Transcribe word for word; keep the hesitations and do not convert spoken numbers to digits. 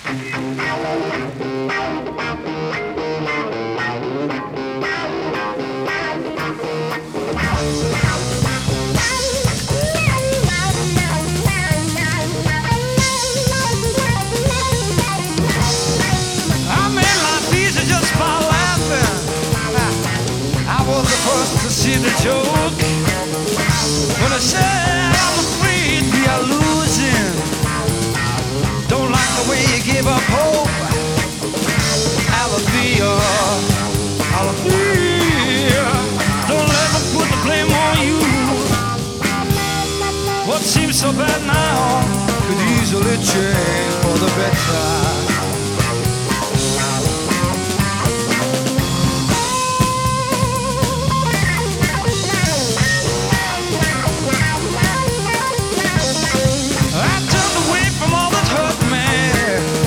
See the joke when I said I'm afraid we are losing. Don't like the way you give up hope. Alethea, Alethea, don't let them put the blame on you. What seems so bad now could easily change for the better.